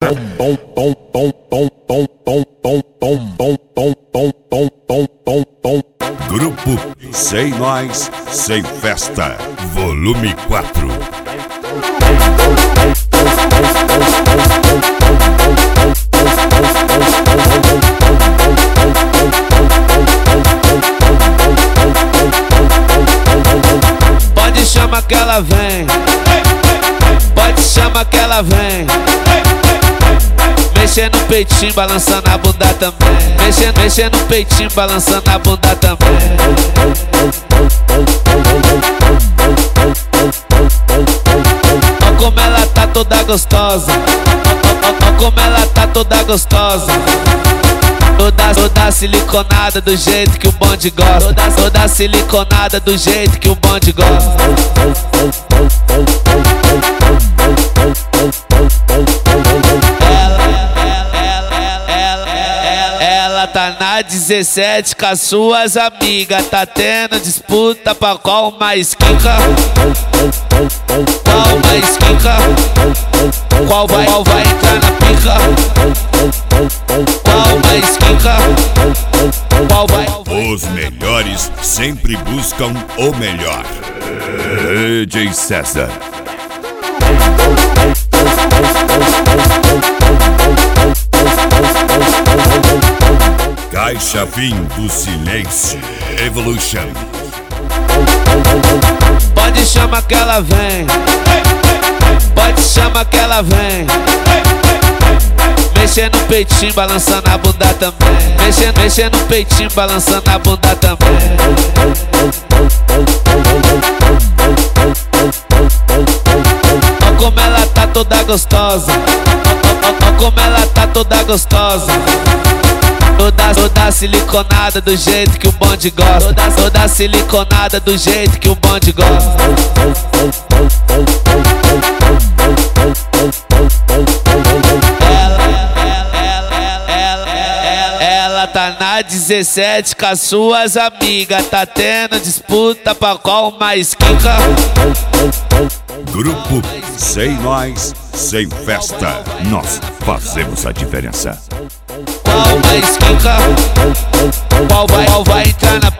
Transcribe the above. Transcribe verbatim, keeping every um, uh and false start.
Grupo Sem Nós, Sem Festa, volume quatro. Pode chamar que ela vem, pode chamar que ela vem. Mexendo no peitinho, balançando a bunda também. Mexendo, mexendo no peitinho, balançando a bunda também. Ó como ela tá toda gostosa, ó, ó, ó como ela tá toda gostosa. Toda, toda siliconada do jeito que o bonde gosta. Toda, toda siliconada do jeito que o bonde gosta. Ela tá na dezessete com as suas amigas. Tá tendo disputa pra qual mais quica. Qual mais quica. Qual vai, qual vai entrar na pica. Qual mais quica. Qual vai. Os melhores sempre buscam o melhor. D J César. Caixa Vim do Silêncio Evolution. Pode chamar que ela vem, pode chamar que ela vem. Mexendo no peitinho, balançando a bunda também. Mexendo, mexendo no peitinho, balançando a bunda também. Ó como ela tá toda gostosa, ó, ó, ó como ela tá toda gostosa. Toda, toda siliconada do jeito que o bonde gosta. Toda, toda siliconada do jeito que o bonde gosta. Ela, ela, ela, ela, ela, ela tá na dezessete com as suas amigas. Tá tendo disputa pra qual mais quica. Grupo Sem Nós, Sem Festa. Nós fazemos a diferença. Qual mais quica. Qual vai, qual vai entrar na